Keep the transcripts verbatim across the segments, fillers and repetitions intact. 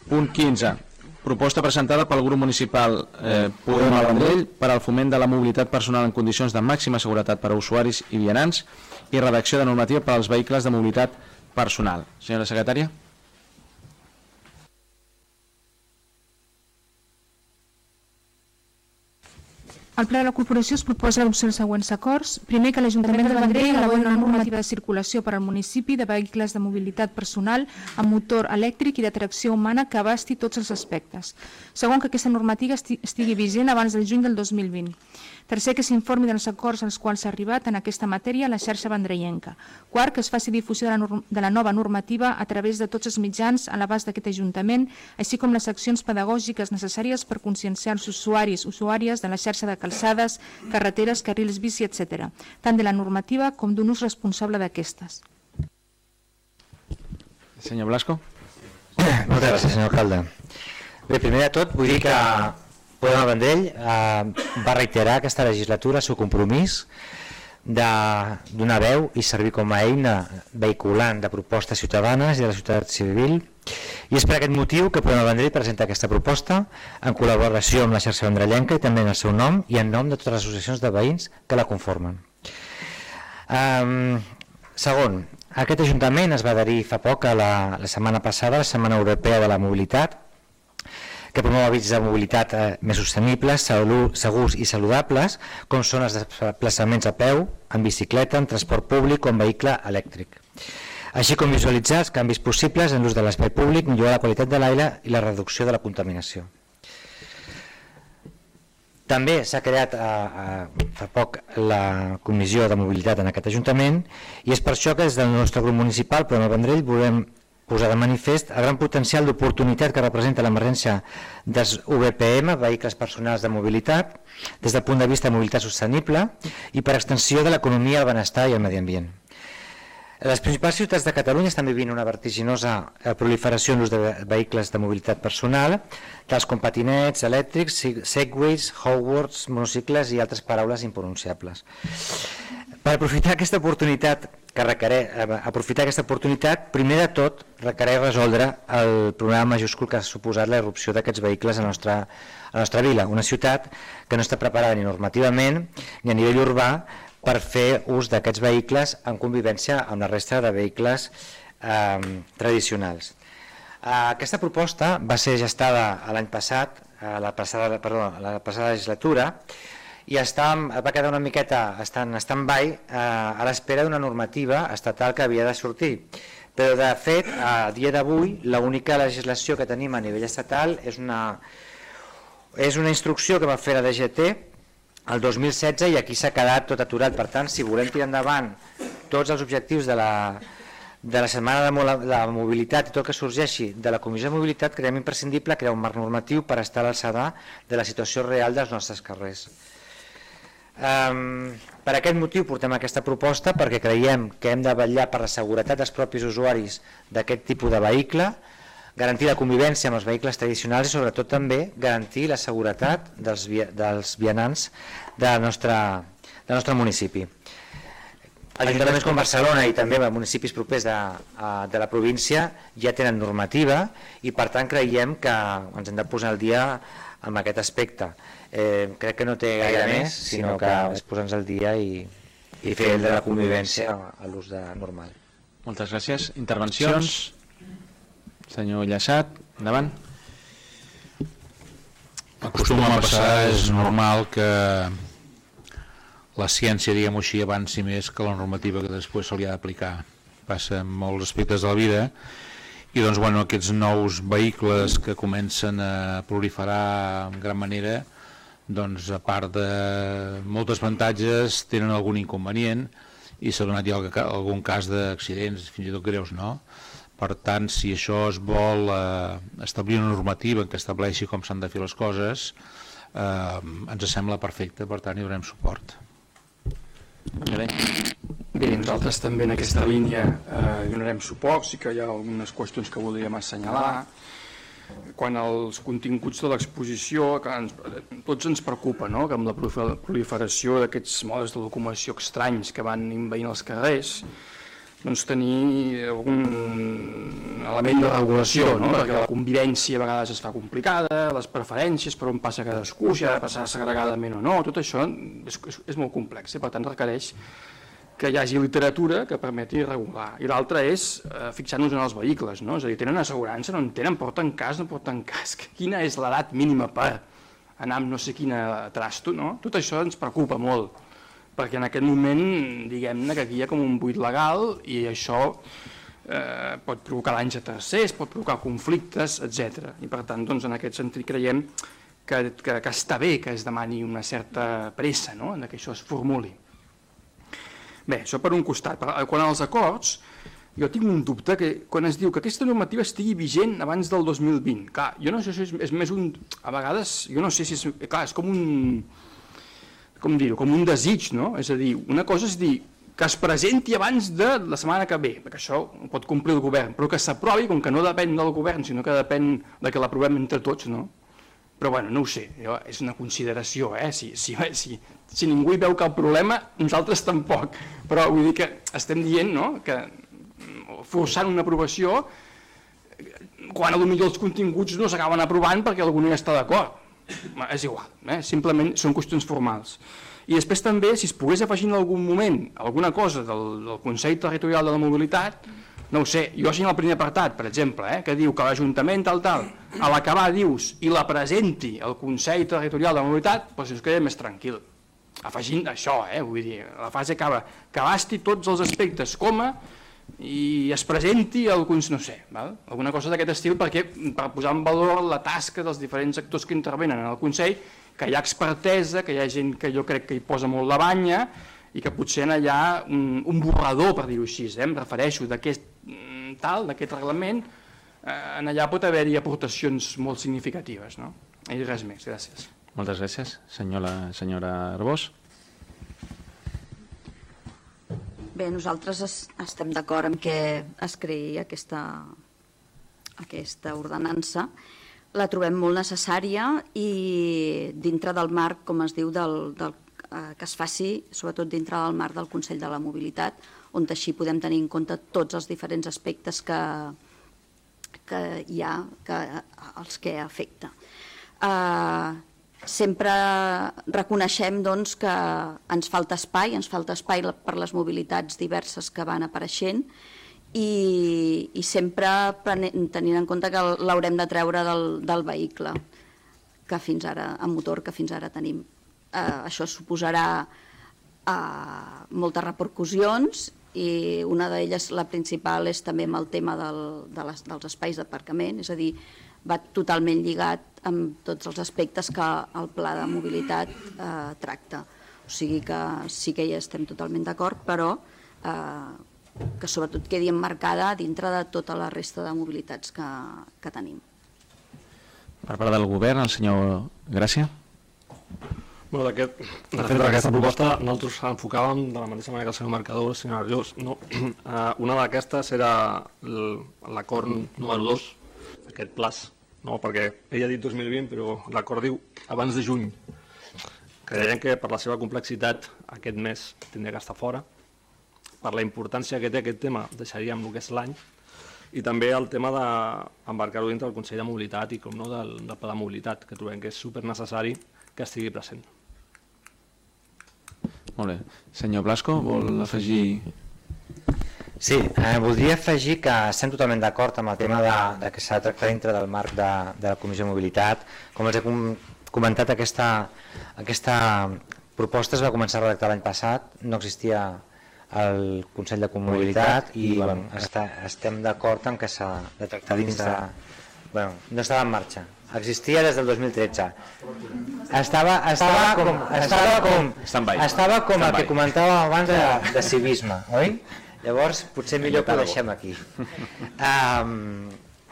Punt quinze. Proposta presentada pel grup municipal eh, Podem al Vendrell per al foment de la mobilitat personal en condicions de màxima seguretat per a usuaris i vianants i redacció de normativa per als vehicles de mobilitat personal. Senyora secretària. Al ple de la corporació es proposa l'adopció dels següents acords. Primer, que l'Ajuntament del Vendrell elabori una normativa de circulació per al municipi de vehicles de mobilitat personal amb motor elèctric i de tracció humana que abasti tots els aspectes. Segon, que aquesta normativa estigui vigent abans del juny del dos mil vint. Tercer, que s'informi dels acords als quals s'ha arribat en aquesta matèria a la xarxa vendrellenca. Quart, que es faci difusió de la, de la nova normativa a través de tots els mitjans a l'abast d'aquest Ajuntament, així com les accions pedagògiques necessàries per conscienciar els usuaris, usuàries de la xarxa de calçades, carreteres, carrils bici, etcètera, tant de la normativa com d'un ús responsable d'aquestes. Senyor Blasco. Moltes gràcies, senyor alcalde. Bé, primer de tot vull dir que Podem al Vendrell eh, va reiterar aquesta legislatura el seu compromís de donar veu i servir com a eina vehiculant de propostes ciutadanes i de la societat civil, i és per aquest motiu que Podem al Vendrell presenta aquesta proposta en col·laboració amb la xarxa vendrellenca i també en el seu nom i en nom de totes les associacions de veïns que la conformen. Um, segon, aquest Ajuntament es va adherir fa poc, a la, la setmana passada, la Setmana Europea de la Mobilitat, que promou hàbits de mobilitat eh, més sostenibles, segurs i saludables, com són els desplaçaments a peu, en bicicleta, en transport públic o en vehicle elèctric. Així com visualitzar els canvis possibles en l'ús de l'espai públic, millorar la qualitat de l'aire i la reducció de la contaminació. També s'ha creat eh, eh, fa poc la Comissió de Mobilitat en aquest Ajuntament i és per això que des del nostre grup municipal, Podem al Vendrell, volem posar de manifest el gran potencial d'oportunitat que representa l'emergència dels U V P M, vehicles personals de mobilitat, des del punt de vista de mobilitat sostenible i per extensió de l'economia, el benestar i el medi ambient. Les principals ciutats de Catalunya estan vivint una vertiginosa proliferació en l'ús de vehicles de mobilitat personal, tals com patinets elèctrics, segways, hoverboards, monocicles i altres paraules impronunciables. Per aprofitar aquesta oportunitat que requereix, aprofitar aquesta oportunitat, primer de tot, requereix resoldre el problema majúscul que ha suposat la irrupció d'aquests vehicles a la nostra, a la nostra vila, una ciutat que no està preparada ni normativament ni a nivell urbà per fer ús d'aquests vehicles en convivència amb la resta de vehicles eh, tradicionals. Eh, aquesta proposta va ser gestada l'any passat, a la passada, perdó, a la passada legislatura, i està, va quedar una miqueta en stand-by eh, a l'espera d'una normativa estatal que havia de sortir. Però de fet, a dia d'avui, l'única legislació que tenim a nivell estatal és una, és una instrucció que va fer la D G T el dos mil setze i aquí s'ha quedat tot aturat. Per tant, si volem tirar endavant tots els objectius de la, de la Setmana de la Mobilitat i tot el que sorgeixi de la Comissió de Mobilitat, creiem imprescindible crear un marc normatiu per estar a l'alçada de la situació real dels nostres carrers. Um, per aquest motiu portem aquesta proposta perquè creiem que hem de vetllar per la seguretat dels propis usuaris d'aquest tipus de vehicle, garantir la convivència amb els vehicles tradicionals i sobretot també garantir la seguretat dels, via, dels vianants del nostre, del nostre municipi. Ajuntaments com Barcelona i també municipis propers de, de la província ja tenen normativa i per tant creiem que ens hem de posar al dia amb aquest aspecte. Eh, crec que no té gaire més, sinó que és posar-nos al dia i, i fer el de la convivència a l'ús normal. Moltes gràcies. Intervencions? Senyor Llaçat, endavant. Acostuma a passar, és normal que la ciència, diguem-ho així, avanci més que la normativa que després se li ha d'aplicar. Passa en molts aspectes de la vida i doncs, bueno, aquests nous vehicles que comencen a proliferar en gran manera, doncs, a part de moltes avantatges, tenen algun inconvenient i s'ha donat ja algun cas d'accidents, fins i tot greus, no? Per tant, si això es vol eh, establir una normativa que estableixi com s'han de fer les coses, eh, ens sembla perfecte, per tant hi donem suport. Bé, nosaltres també en aquesta línia eh, donarem suport, sí que hi ha algunes qüestions que voldríem assenyalar. Quan als continguts de l'exposició, que ens, tots ens preocupa, no?, que amb la proliferació d'aquests modes de locomoció estranys que van envaint els carrers, doncs, tenir algun element de regulació, no? Perquè la convivència a vegades es fa complicada, les preferències, per on passa cadascú, si ha de passar segregadament o no, tot això és, és, és molt complex, eh? Per tant requereix que hi hagi literatura que permeti regular. I l'altre és eh, fixar-nos en els vehicles, no? És a dir, tenen assegurança, no en tenen, porten cas, no porten casc. Quina és l'edat mínima per anar amb no sé quina trasto, no? Tot això ens preocupa molt, perquè en aquest moment, diguem-ne que aquí hi ha com un buit legal i això eh, pot provocar danys a tercers, pot provocar conflictes, etcètera. I per tant, doncs, en aquest sentit creiem que, que, que està bé que es demani una certa pressa, no?, en que això es formuli. Bé, això per un costat. Quan als acords, jo tinc un dubte que quan es diu que aquesta normativa estigui vigent abans del dos mil vint, clar, jo no sé si és, és més un... A vegades, jo no sé si és... Clar, és com un... Com dir-ho? Com un desig, no? És a dir, una cosa és dir que es presenti abans de la setmana que ve, perquè això ho pot complir el govern, però que s'aprovi, com que no depèn del govern, sinó que depèn de que l'aprovem entre tots, no? Però bueno, no ho sé, jo, és una consideració, eh? Si, si, si, si ningú hi veu cap problema, nosaltres tampoc, però vull dir que estem dient, no?, que forçant una aprovació quan potser els continguts no s'acaben aprovant perquè algú no hi està d'acord. És igual, eh? Simplement són qüestions formals. I després també, si es pogués afegir en algun moment alguna cosa del, del Consell Territorial de la Mobilitat, no ho sé, jo així en el primer apartat, per exemple, eh, que diu que l'Ajuntament tal, tal, a l'acabar dius i la presenti el Consell Territorial de la Mobilitat, doncs ens queda més tranquil. Afegint això, eh, vull dir, la fase acaba, que abasti tots els aspectes, coma, i es presenti el Consell, no sé, val? Alguna cosa d'aquest estil, perquè per posar en valor la tasca dels diferents actors que intervenen en el Consell, que hi ha expertesa, que hi ha gent que jo crec que hi posa molt la banya, i que potser en allà un, un borrador, per dir-ho així, eh, em refereixo d'aquest tal, d'aquest reglament, eh, en allà pot haver-hi aportacions molt significatives, no? I res més, gràcies. Moltes gràcies. Senyora, senyora Arbós. Bé, nosaltres es, estem d'acord amb que es creï aquesta, aquesta ordenança. La trobem molt necessària i dintre del marc, com es diu, del, del, eh, que es faci, sobretot dintre del marc del Consell de la Mobilitat, on així podem tenir en compte tots els diferents aspectes que, que hi ha, que, els que afecta. Eh, sempre reconeixem doncs, que ens falta espai, ens falta espai per les mobilitats diverses que van apareixent i, i sempre tenint en compte que l'haurem de treure del, del vehicle que fins ara, amb motor que fins ara tenim. Eh, això suposarà eh, moltes repercussions i una d'elles, la principal, és també amb el tema del, de les, dels espais d'aparcament, és a dir, va totalment lligat amb tots els aspectes que el pla de mobilitat eh, tracta. O sigui que sí que hi estem totalment d'acord, però eh, que sobretot quedi emmarcada dintre de tota la resta de mobilitats que, que tenim. Per part del govern, el senyor Gràcia. Bueno, de fet, d'aquesta proposta nosaltres enfocàvem de la mateixa manera que el senyor Mercador, el senyor Arjós. No? Una d'aquestes era l'acord número dos, aquest plaç, no? Perquè ell ha dit dos mil vint, però l'acord diu abans de juny. Creiem que per la seva complexitat aquest mes tindria que estar fora. Per la importància que té aquest tema deixaríem el que és l'any, i també el tema d'embarcar-ho dintre del Consell de Mobilitat i com no del, del Pla de Mobilitat, que trobem que és supernecessari que estigui present. Molt bé. Senyor Blasco, vol afegir... Sí, eh, voldria afegir que estem totalment d'acord amb el tema de, de que s'ha de tractar dintre del marc de, de la Comissió de Mobilitat. Com els he com, comentat, aquesta, aquesta proposta es va començar a redactar l'any passat, no existia el Consell de Mobilitat i bueno, està, estem d'acord en que s'ha de tractar dins de... Bueno, no estava en marxa, existia des del dos mil tretze. Estava, estava com, estava com, estava com el que comentàvem abans de, de civisme, oi? Llavors, potser millor que ho deixem aquí. Um,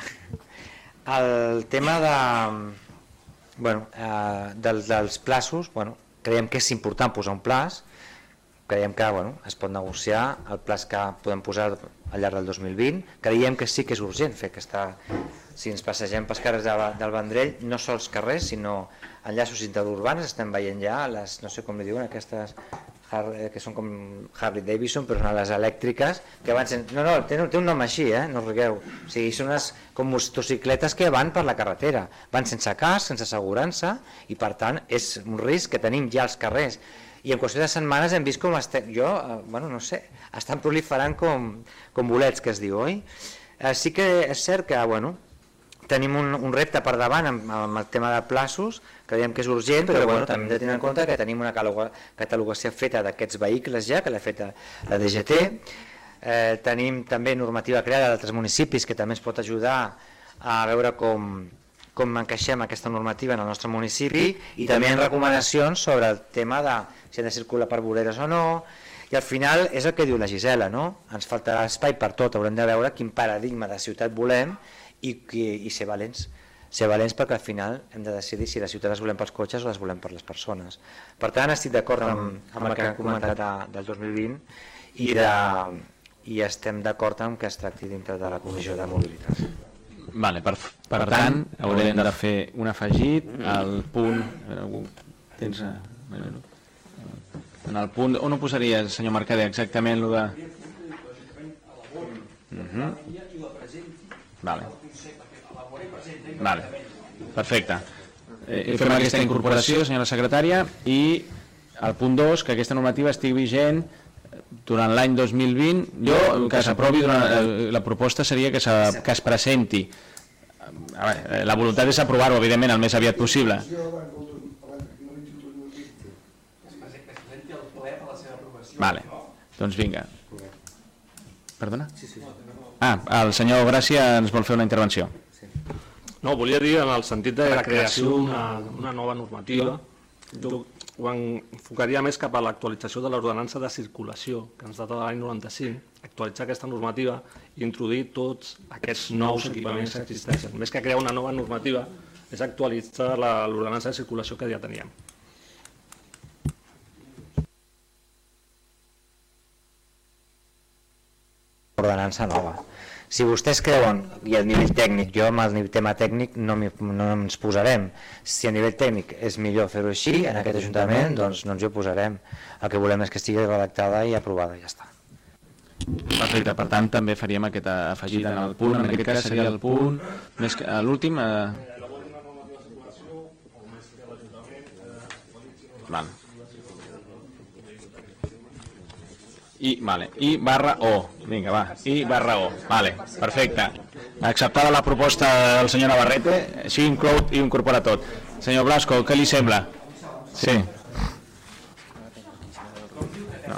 el tema de, bueno, uh, dels, dels plaços, bueno, creiem que és important posar un plaç, creiem que bueno, es pot negociar el plaç que podem posar al llarg del dos mil vint, creiem que sí que és urgent fer aquesta... Si ens passegem pels carrers de, del Vendrell, no sols carrers, sinó enllaços interurbanes, estem veient ja les, no sé com li diuen, aquestes que són com Harley Davidson, però són les elèctriques, que van sent... No, no, té, té un nom així, eh? No us rigueu. O sigui, són unes com motocicletes que van per la carretera. Van sense casc, sense assegurança, i per tant és un risc que tenim ja als carrers. I en qüestió de setmanes hem vist com estem... Jo, eh, bueno, no sé, estan proliferant com, com bolets, que es diu, oi? Eh, sí que és cert que, bueno, tenim un, un repte per davant amb, amb el tema de plaços, creiem que és urgent, però bueno, també hem de tenir en compte que tenim una catalogació feta d'aquests vehicles ja, que l'ha fet la D G T. Eh, tenim també normativa creada d'altres municipis que també ens pot ajudar a veure com, com encaixem aquesta normativa en el nostre municipi, i també hi ha recomanacions sobre el tema de si han de circular per voreres o no, i al final és el que diu la Gisela, no? Ens faltarà espai per tot, haurem de veure quin paradigma de ciutat volem i, i, i ser valents. Ser valents perquè al final hem de decidir si les ciutats les volem pels cotxes o les volem per les persones. Per tant, estic d'acord amb, amb el que hem comentat de, del dos mil vint i, de, i estem d'acord amb que es tracti dintre de la Comissió de Mobilitat. Vale, per, per tant, haurem de fer un afegit al punt... Tens... En el punt... On ho posaria, senyor Mercader, exactament el de... Uh-huh. Vale. Vale. Perfecte. Eh, fem aquesta incorporació, senyora secretària, i el punt dos, que aquesta normativa estigui vigent durant l'any dos mil vint. Jo, que s'aprovi, la proposta seria que, que es presenti. A veure, la voluntat és aprovar-ho, evidentment, el més aviat possible. Vale, doncs vinga. Perdona? Ah, el senyor Gràcia ens vol fer una intervenció. No, volia dir en el sentit de la creació d'una una nova normativa. Jo ho enfocaria més cap a l'actualització de l'ordenança de circulació, que ens data de l'any noranta-cinc, actualitzar aquesta normativa i introduir tots aquests nous equipaments que existeixen. Més que crear una nova normativa, és actualitzar l'ordenança de circulació que ja teníem. Ordenança nova. Si vostès creuen, i a nivell tècnic, jo amb el tema tècnic no, no ens posarem, si a nivell tècnic és millor fer-ho així en aquest Ajuntament, doncs no ens hi posarem. El que volem és que estigui redactada i aprovada, ja està. Perfecte, per tant també faríem aquest afegit en el punt, en aquest cas seria el punt, l'últim... Val. I, vale, I barra O, vinga va, I barra O, vale, perfecte. Acceptada la proposta del senyor Navarrete, així inclou i incorpora tot. Senyor Blasco, què li sembla? Sí. No.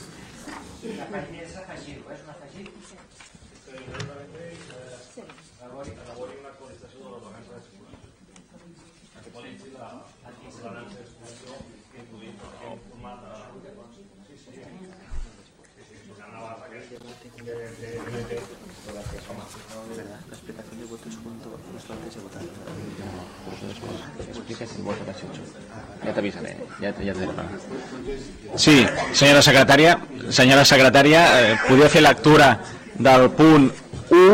Ja t'avisaré, ja t'avisaré. Sí, senyora secretària, senyora secretària, eh, podria fer lectura del punt u,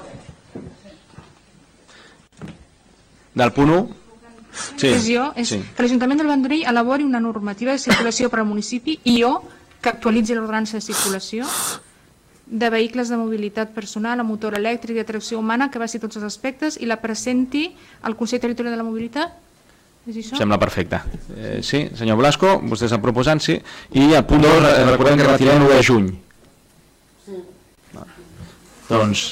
del punt u? Sí, és sí. Que l'Ajuntament del Vendrell elabori una normativa de circulació per al municipi i o que actualitzi l'ordenança de circulació de vehicles de mobilitat personal a motor elèctric i de tracció humana que abasti tots els aspectes i la presenti al Consell Territorial de la Mobilitat. És això? Sembla perfecte. Eh, sí, senyor Blasco, vostè està proposant, sí. I el punt dos, recordem que retirem l'u de juny. No. Doncs...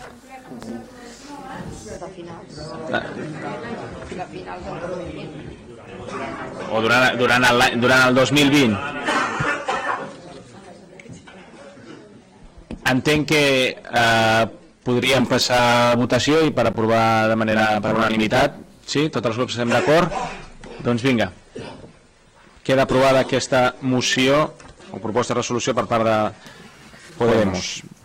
O durant, durant, el, durant el dos mil vint. Entenc que eh, podríem passar a votació i per aprovar de manera per unanimitat. Sí, tots els grups estem d'acord? Doncs vinga. Queda aprovada aquesta moció o proposta de resolució per part de Podemos.